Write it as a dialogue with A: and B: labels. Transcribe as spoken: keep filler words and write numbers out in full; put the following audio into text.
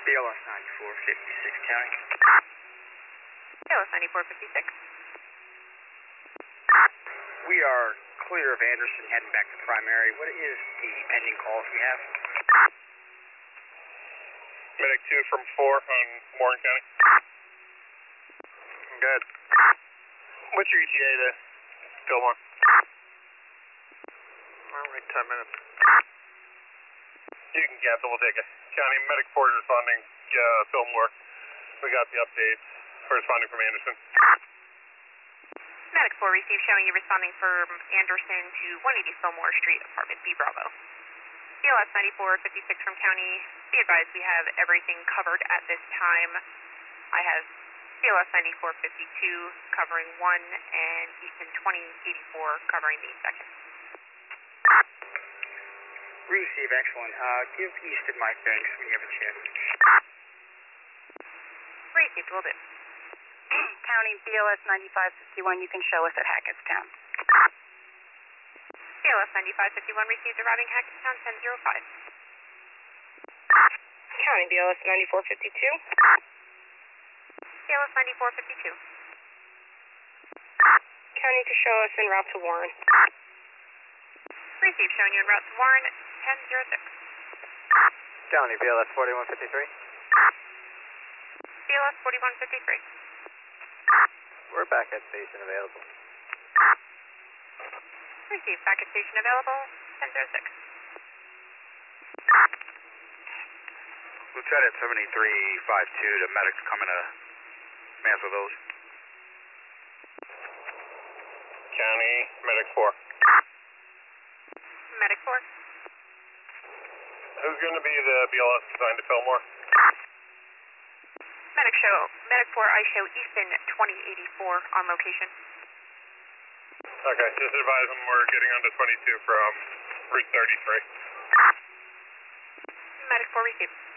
A: B L S ninety-four fifty-six County.
B: B L S ninety-four fifty-six.
A: We are clear of Anderson heading back to primary. What is the pending calls we have?
C: Medic two from four on Warren County. Good. What's your E T A to Fillmore? All right, ten minutes. You can cancel, we'll take it. County Medic four is responding, uh, Fillmore. We got the update. We're responding from Anderson.
B: Medic four received, showing you responding from Anderson to one eighty Fillmore Street, apartment B Bravo. B L S ninety-four fifty-six from County. Be advised we have everything covered at this time. I have B L S ninety-four fifty-two covering one and Easton twenty eighty-four covering the second.
A: Receive, excellent. Uh, give Easton my thanks when you have a chance.
B: Received, will do.
D: County B L S ninety-five fifty-one, you can show us at Hackettstown.
B: B L S ninety-five fifty-one received, arriving Hackettstown ten oh five.
D: County B L S ninety-four fifty-two.
B: B L S ninety-four fifty-two.
D: County to show us en route to Warren.
B: Received, showing you en route to Warren ten oh six.
E: County B L S forty-one fifty-three.
B: B L S forty-one fifty-three.
E: We're back at station available.
B: Received, back at station available ten oh six.
C: Lieutenant seventy-three fifty-two to medics coming to Mansell Village. County Medic four.
B: Medic four.
C: Who's going to be the B L S assigned to Fillmore?
B: Medic show, Medic four, I show Easton twenty eighty-four on location.
C: Okay, just advise them we're getting onto twenty-two from Route thirty-three.
B: Medic four received.